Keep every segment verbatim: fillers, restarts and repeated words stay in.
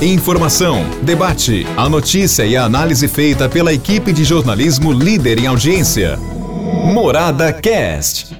Informação, debate, a notícia e a análise feita pela equipe de jornalismo líder em audiência. Morada Cast.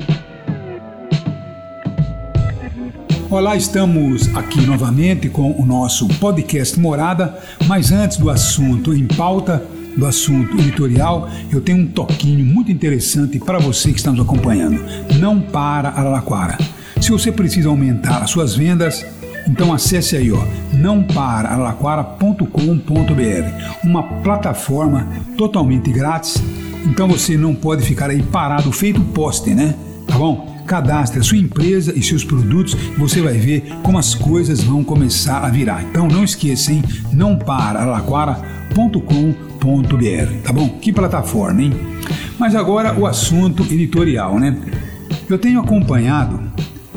Olá, estamos aqui novamente com o nosso podcast Morada, mas antes do assunto em pauta, do assunto editorial, eu tenho um toquinho muito interessante para você que está nos acompanhando. Não para Araraquara. Se você precisa aumentar as suas vendas, então acesse aí, ó, não para araraquara ponto com ponto b r, uma plataforma totalmente grátis. Então você não pode ficar aí parado, feito poste, né? Tá bom? Cadastre a sua empresa e seus produtos e você vai ver como as coisas vão começar a virar. Então não esqueça, hein? não para araraquara ponto com ponto b r, tá bom? Que plataforma, hein? Mas agora o assunto editorial, né? Eu tenho acompanhado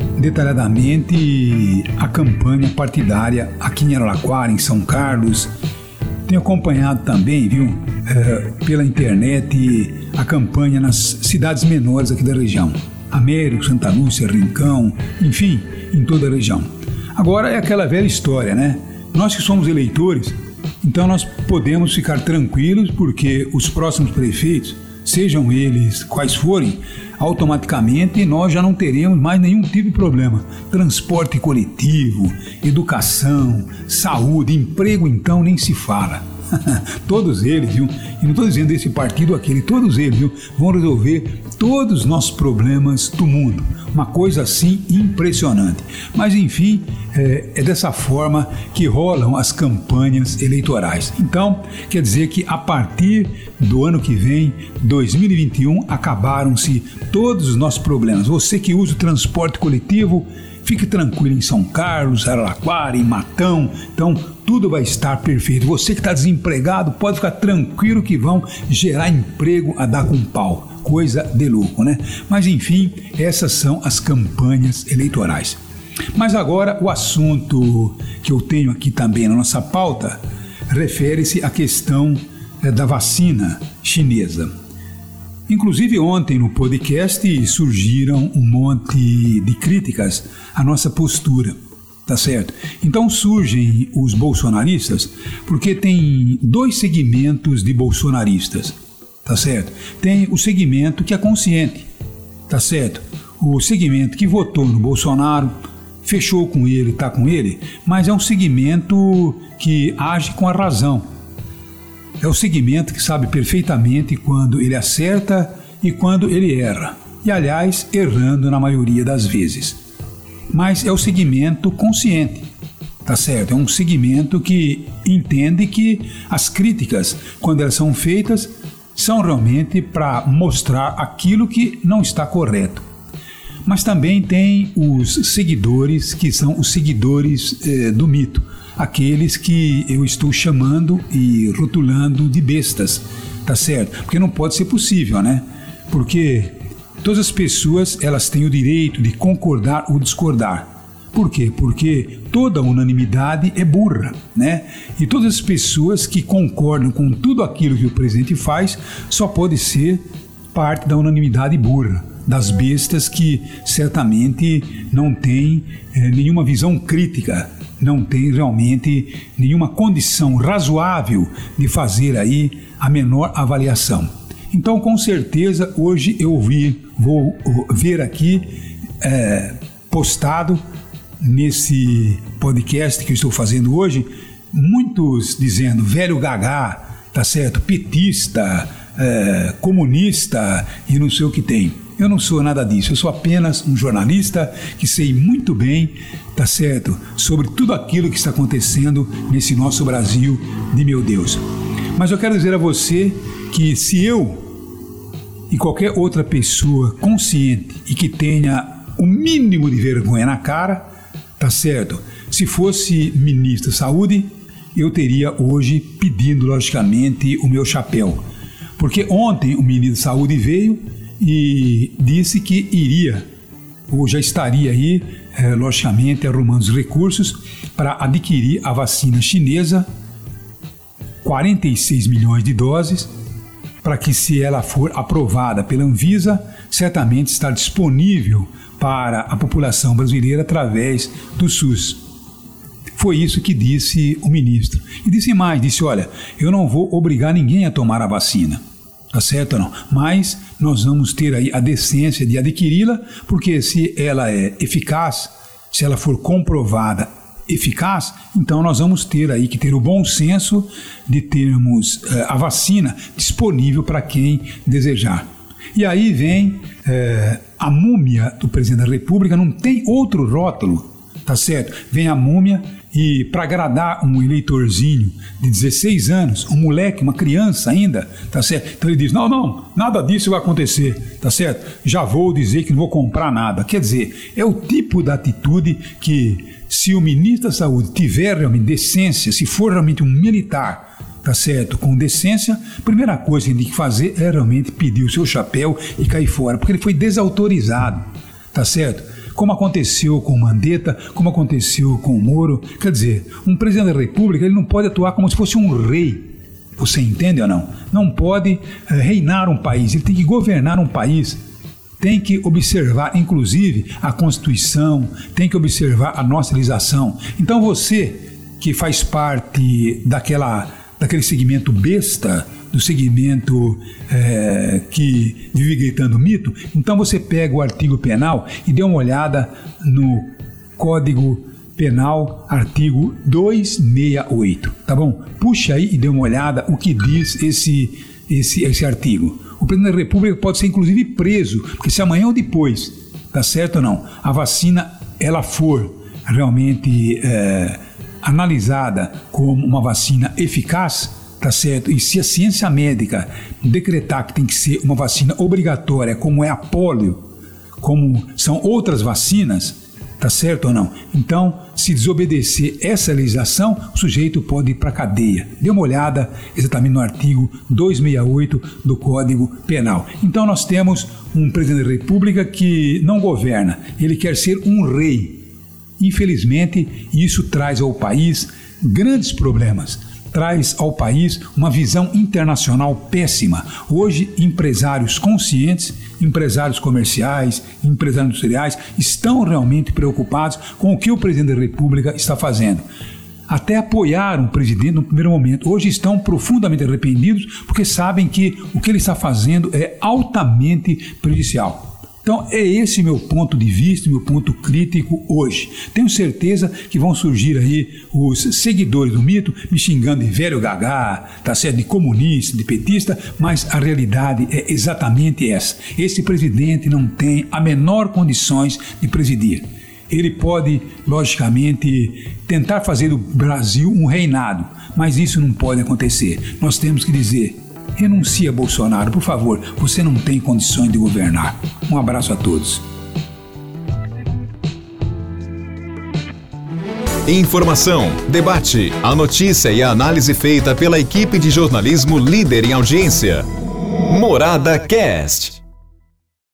detalhadamente a campanha partidária aqui em Araraquara, em São Carlos. Tenho acompanhado também, viu, é, pela internet, a campanha nas cidades menores aqui da região. Américo, Santa Lúcia, Rincão, enfim, em toda a região. Agora é aquela velha história, né? Nós que somos eleitores, então nós podemos ficar tranquilos porque os próximos prefeitos, sejam eles quais forem, automaticamente nós já não teremos mais nenhum tipo de problema. Transporte coletivo, educação, saúde, emprego, então nem se fala. Todos eles, viu? E não estou dizendo esse partido ou aquele, todos eles, viu? Vão resolver todos os nossos problemas do mundo. Uma coisa assim impressionante. Mas enfim, é, é dessa forma que rolam as campanhas eleitorais. Então, quer dizer que a partir do ano que vem, dois mil e vinte e um, acabaram-se todos os nossos problemas. Você que usa o transporte coletivo, fique tranquilo em São Carlos, Araraquara, em Matão, então tudo vai estar perfeito. Você que está desempregado, pode ficar tranquilo que vão gerar emprego a dar com pau. Coisa de louco, né? Mas enfim, essas são as campanhas eleitorais. Mas agora o assunto que eu tenho aqui também na nossa pauta refere-se à questão é, da vacina chinesa. Inclusive ontem no podcast surgiram um monte de críticas à nossa postura, tá certo? Então surgem os bolsonaristas porque tem dois segmentos de bolsonaristas, tá certo? Tem o segmento que é consciente, tá certo? O segmento que votou no Bolsonaro, fechou com ele, tá com ele, mas é um segmento que age com a razão. É o segmento que sabe perfeitamente quando ele acerta e quando ele erra. E, aliás, errando na maioria das vezes. Mas é o segmento consciente, tá certo? É um segmento que entende que as críticas, quando elas são feitas, são realmente para mostrar aquilo que não está correto. Mas também tem os seguidores que são os seguidores eh, do mito. Aqueles que eu estou chamando e rotulando de bestas, tá certo? Porque não pode ser possível, né? Porque todas as pessoas, elas têm o direito de concordar ou discordar. Por quê? Porque toda unanimidade é burra, né? E todas as pessoas que concordam com tudo aquilo que o presidente faz, só pode ser parte da unanimidade burra, das bestas que certamente não têm é, nenhuma visão crítica, não tem realmente nenhuma condição razoável de fazer aí a menor avaliação. Então, com certeza, hoje eu vi, vou ver aqui é, postado nesse podcast que eu estou fazendo hoje, muitos dizendo velho gagá, tá certo, petista, é, comunista e não sei o que tem. Eu não sou nada disso, eu sou apenas um jornalista que sei muito bem, tá certo, sobre tudo aquilo que está acontecendo nesse nosso Brasil de meu Deus. Mas eu quero dizer a você que se eu e qualquer outra pessoa consciente e que tenha o mínimo de vergonha na cara, tá certo, se fosse ministro da Saúde, eu teria hoje pedindo, logicamente, o meu chapéu. Porque ontem o ministro da Saúde veio e disse que iria, ou já estaria aí, é, logicamente, arrumando os recursos para adquirir a vacina chinesa, quarenta e seis milhões de doses, para que, se ela for aprovada pela Anvisa, certamente estar disponível para a população brasileira através do SUS. Foi isso que disse o ministro. E disse mais, disse, olha, eu não vou obrigar ninguém a tomar a vacina. Tá certo ou não? Mas nós vamos ter aí a decência de adquiri-la, porque se ela é eficaz, se ela for comprovada eficaz, então nós vamos ter aí que ter o bom senso de termos eh, a vacina disponível para quem desejar. E aí vem eh, a múmia do presidente da República, não tem outro rótulo, tá certo? Vem a múmia e para agradar um eleitorzinho de dezesseis anos, um moleque, uma criança ainda, tá certo? Então ele diz, não, não, nada disso vai acontecer, tá certo? Já vou dizer que não vou comprar nada. Quer dizer, é o tipo da atitude que, se o ministro da Saúde tiver realmente decência, se for realmente um militar, tá certo, com decência, a primeira coisa que ele tem que fazer é realmente pedir o seu chapéu e cair fora, porque ele foi desautorizado, tá certo? Como aconteceu com o Mandetta, como aconteceu com o Moro. Quer dizer, um presidente da República ele não pode atuar como se fosse um rei. Você entende ou não? Não pode uh, reinar um país, ele tem que governar um país. Tem que observar, inclusive, a Constituição, tem que observar a nossa legislação. Então você, que faz parte daquela, daquele segmento besta, do segmento é, que vive gritando mito, então você pega o artigo penal e dê uma olhada no Código Penal, artigo duzentos e sessenta e oito, tá bom? Puxa aí e dê uma olhada o que diz esse, esse, esse artigo. O presidente da República pode ser inclusive preso, porque se amanhã ou depois, tá certo ou não, a vacina ela for realmente é, analisada como uma vacina eficaz, tá certo? E se a ciência médica decretar que tem que ser uma vacina obrigatória, como é a polio, como são outras vacinas, tá certo ou não? Então, se desobedecer essa legislação, o sujeito pode ir para a cadeia. Dê uma olhada exatamente no artigo duzentos e sessenta e oito do Código Penal. Então, nós temos um presidente da República que não governa, ele quer ser um rei. Infelizmente, isso traz ao país grandes problemas. Traz ao país uma visão internacional péssima. Hoje, empresários conscientes, empresários comerciais, empresários industriais, estão realmente preocupados com o que o presidente da República está fazendo. Até apoiaram o presidente no primeiro momento. Hoje estão profundamente arrependidos porque sabem que o que ele está fazendo é altamente prejudicial. Então, é esse meu ponto de vista, meu ponto crítico hoje. Tenho certeza que vão surgir aí os seguidores do mito me xingando de velho gagá, tá certo, de comunista, de petista, mas a realidade é exatamente essa. Esse presidente não tem a menor condições de presidir. Ele pode, logicamente, tentar fazer do Brasil um reinado, mas isso não pode acontecer. Nós temos que dizer: renuncia, Bolsonaro, por favor, você não tem condições de governar. Um abraço a todos. Informação, debate, a notícia e a análise feita pela equipe de jornalismo líder em audiência. Morada Cast.